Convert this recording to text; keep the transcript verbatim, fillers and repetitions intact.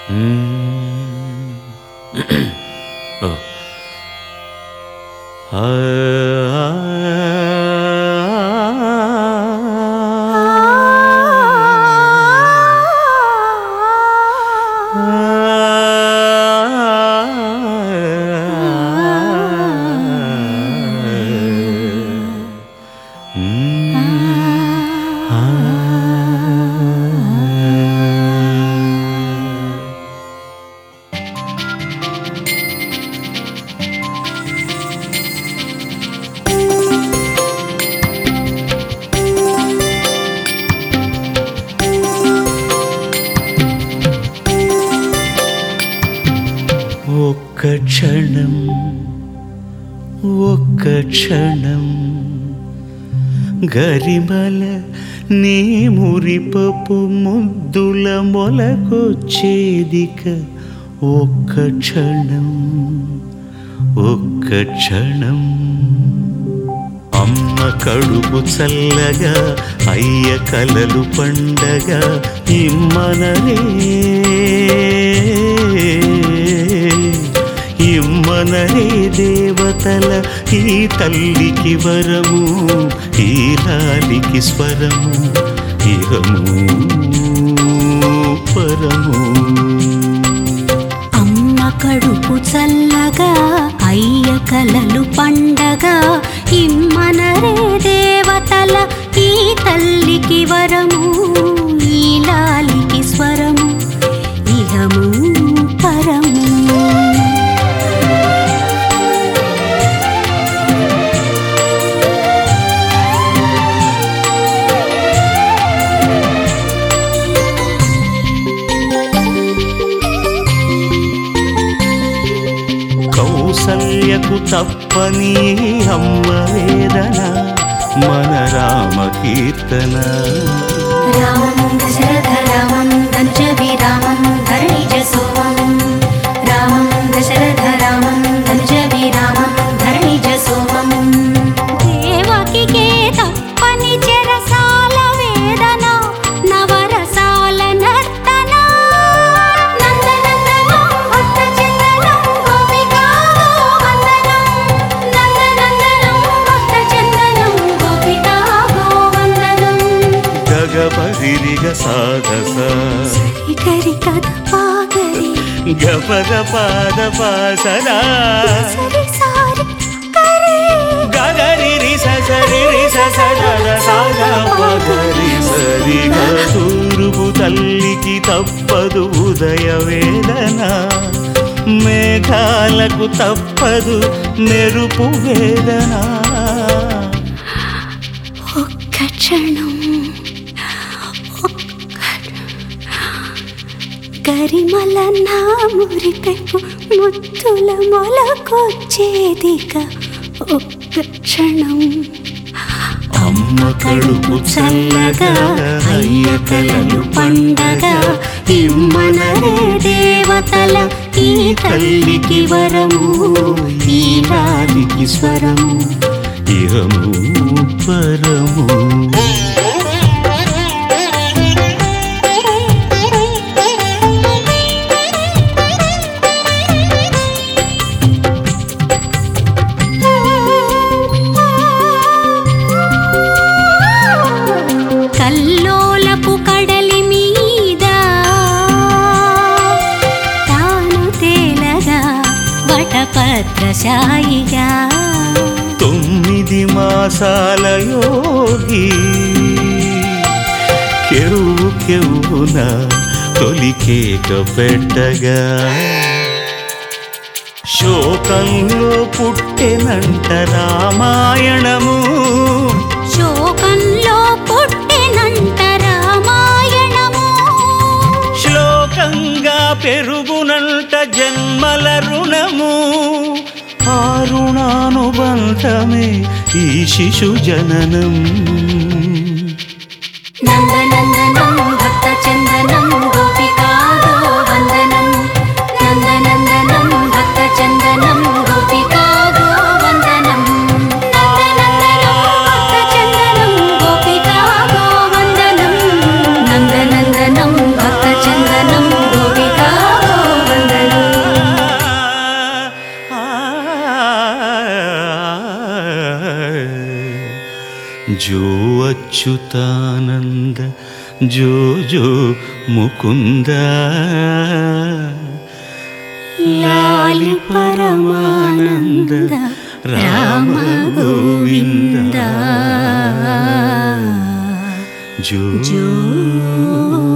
ఒక్క క్షణం ఒక్క క్షణం గరిమల నీ మురిపపు ముద్దుల మొలకొచ్చేదిక ఒక్క క్షణం ఒక్క క్షణం అమ్మ కడుపు చల్లగా అయ్య కలలు పండగ ఇమ్మనరే ఇమ్మనరే దేవతల ఈ తల్లికి వరము ఈ లాలికి స్వరము ఇహము పరము. అమ్మ కడుపు చల్లగా అయ్య కలలు పండగ ఇమ్మనరే దేవతల ఈ తల్లికి వరము ఈ లాలికి స్వరము ఇహము పరము. కౌసల్యకు తప్పని అమ్మ వేదన మన రామ కీర్తన. రామం దశరథ రామం ధనుజవి రామం ధరణిజ సోమం రామం దశరథ రామం ధనుజవి రామం ధరణిజ సోమం. దేవకికే తప్పని చెరసాల వేదన నవరసాల నర్తన నందనందనం భక్త చందనం గోపికా గోవందనం నందనందనం భక్త చందనం గోపికా గోవందనం. గగపరిరిగ సాధస గరి కద పాగరి గపగ పాద పాసరా సరి సారి కరే గగరిరి ససరిరి ససదర సాగ పగరి సరిగా. తూర్పు తల్లికి తప్పదు ఉదయ వేదన మేఘాలకు తప్పదు మెరుపు వేదన. ఒక్క క్షణం గరిమల నా మురిపెప్పు ముత్తుల మొలకొచ్చేదిక ఒక్క క్షణం. అమ్మ కడుపు చల్లగా అయ్య కలలు పండగ ఇమ్మనరే దేవతల ఈ తల్లికి వరము ఈ లాలికి స్వరము ఇహము పరము. కల్లోలపు కడలి మీద తాను తేలగా వటపత్రశాయిగా తొమ్మిది మాసాల యోగి కెరువు కెవున తొలికేక పెట్టగా శోకంలో పుట్టెనంట రామాయణము శోకంలో పుట్టెనంట రామాయణము శ్లోకంగా పెరుగునంట జన్మల రుణము. ఆ రుణానుబంధమే ఈ శిశు జననం. నందనందనం భక్త చందనం గోపికా గోవందనం నందనందనం భక్త చందనం గోపికా గోవందనం నందనందనం భక్త చందనం గోపికా గోవందనం నందనందనం భక్త చందనం గోపికా జో అచ్యుతానంద జో జో ముకుంద లాలి పరమానంద రామ గోవింద జో జో